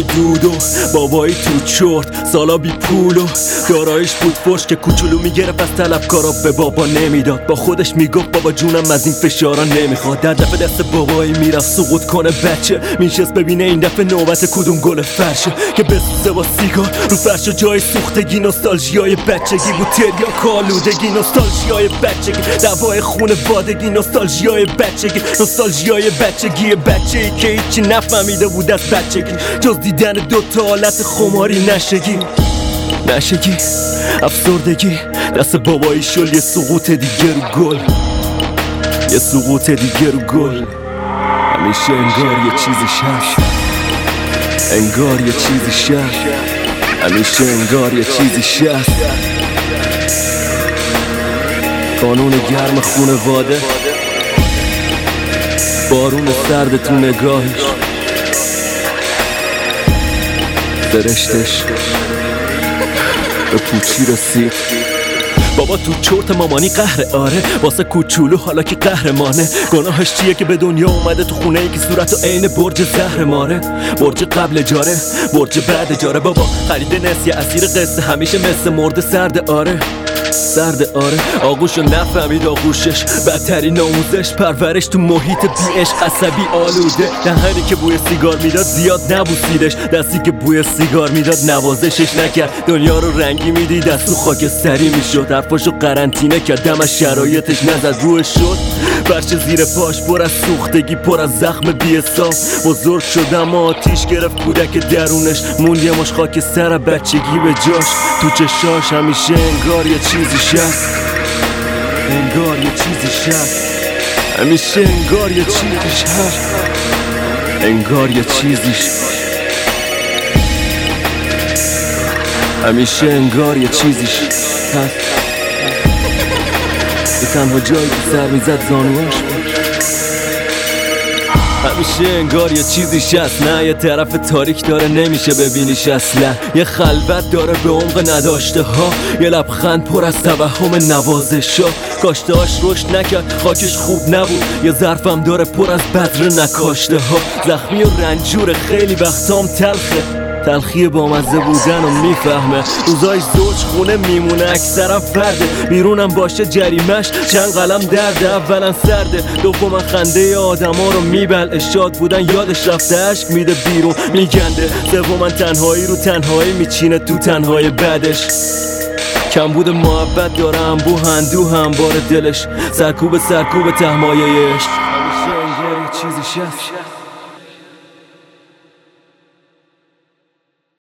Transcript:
دودو بابایی تو چرت سالا بی پولو دارایش بود فش که کوچولو میگرفت از طلبکارا به بابا نمیداد. با خودش میگفت بابا جونم از این فشارا نمیخواد. در دفعه دست بابایی میرفت سقوط کنه بچه میشست ببینه این دفعه نوبت کدوم گل فرشه که بسوزه با سیگار رو فرش. جای سوختگی نوستالژیای بچگی بود، تریاک آلودگی نوستالژیای بچگی، دوای خونوادگی نوستالژیای بچگی، نوستالژیای بچگی بچه‌ای که هیچی نفهمیده بود از بچگی جز دیدن دوتا حالت خماری نشگی افسردگی. دست بابایی شل یه سقوط دیگه رو گل، یه سقوط دیگه رو گل. همیشه انگار یه چیزیش هست، انگار یه چیزیش هست، همیشه انگار یه چیزیش هست. قانون گرم خونواده، بارون سرد تو نگاهش، فرشتش به پوچی رسید. بابا تو چرت مامانی قهره آره واسه کوچولو حالا که قهرمانه. گناهش چیه که به دنیا اومده تو خونه ای که صورتو عین برج زهر ماره، برج قبل اجاره برج بعد اجاره. بابا خرید نسیه اسیر قصه همیشه مثل مرد سرد آره آغوشو نفهمید آغوشش، بدترین آموزش پرورش تو محیط بی عشق عصبی آلوده. دهنی که بوی سیگار میداد زیاد نبوسیدش، دستی که بوی سیگار میداد نوازشش نکرد. دنیا رو رنگی میدید از تو خاکستری میشد، حرفاشو قرنطینه کرد دمش شرایطش نزد روش شد. فرش زیر پاش پر از سوختگی پر از زخم بی حساب. بزرگ شد اما آتیش گرفت کودک درونش، موند یه مش خاکستر بچگی به جاش. تو چشاش همیشه انگار یه چیزیش هست، انگار یه چیزیش هست، همیشه انگار یه چیزیش هست، انگار یه چیزیش، همیشه انگار یه چیزیش هست. به تنها جایی که سر میزد زانوهاش بود، همیشه انگار یه چیزیش هست. نه یه طرف تاریک داره نمیشه ببینیش اصلا، یه خلوت داره به عمق نداشته ها، یه لبخند پر از توهم نوازش ها. کاشتهاش رشد نکرد خاکش خوب نبود، یه ظرفم داره پر از بذر نکاشته ها. زخمی و رنجور خیلی وقتام تلخه، تلخی با مزه بودن و میفهمه. روزای زوج خونه میمونه اکثرا فرده، بیرونم باشه جریمش چند قلم درده. اولا سرده، دوما خنده آدم ها رو میبلعه، شاد بودن یادش رفته عشق میده بیرون میگنده. سوما تنهایی رو تنهایی میچینه تو تنهای بعدش. کمبود محبت داره انبوه اندوه انبار دلش، سرکوب تهمایه عشق. همیشه انگار یه چیزیش هست.